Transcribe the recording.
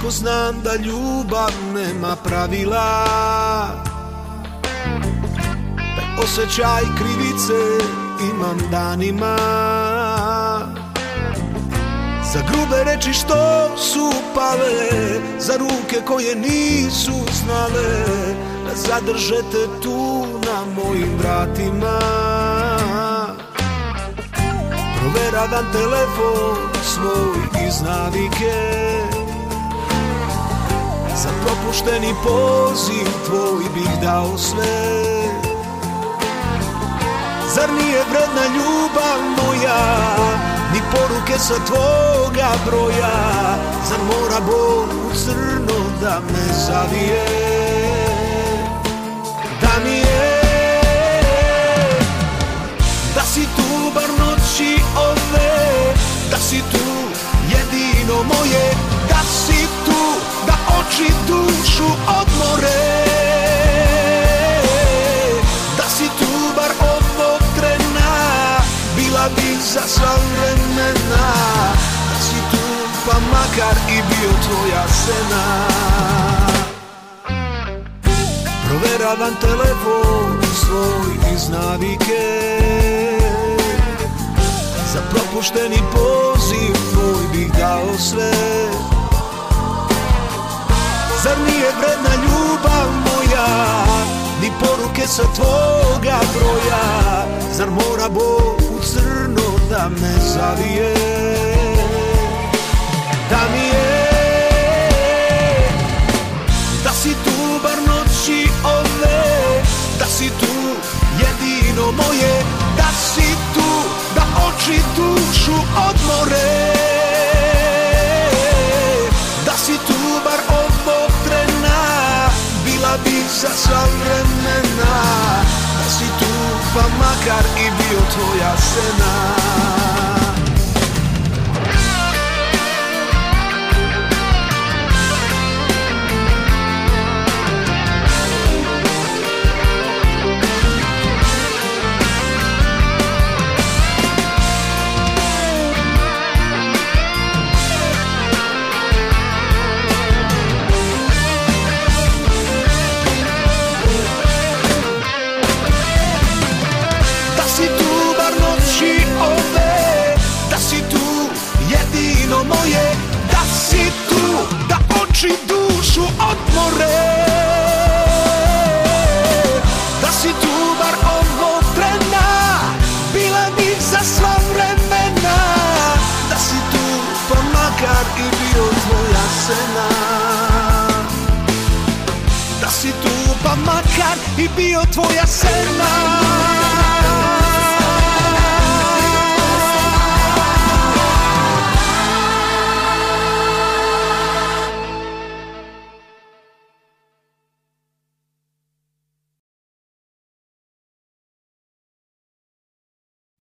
Iako znam da ljubav nema pravila, taj osjećaj krivice imam danima. Za grube reči što su pale, za ruke koje nisu znale da zadrže te tu na mojim vratima. Proveravam telefon svoj iz navike, za propušteni poziv tvoj bih dao sve. Zar nije vredna ljubav moja, ni poruke sa tvoga broja? Zar mora Bog u crno da me zavije? Da mi je, da si tu bar noći ove, da si tu jedino moje, da si tu, da oči dušu odmore, da si tu bar ovog trena, bila bi za sva vremena. Da si tu pa makar i bio tvoja sena. Proveravam telefon svoj iz navike, za propušteni poziv tvoj bih dao sve. Zar nije vredna ljubav moja, ni poruke sa tvoga broja? Zar mora Bog u crno da me zavije? Da mi je, da si tu bar noći ove, da si tu jedino moje, da si tu, da oči dušu odmore, da si tu bar ovog trena, bila bi za sva vremena. Da si tu pa makar i bio tvoja sena. Moje, da si tu, da oči dušu odmore, da si tu bar ovog trena, bila bi za sva vremena. Da si tu pa makar i bio tvoja sena. Da si tu pa makar i bio tvoja sena.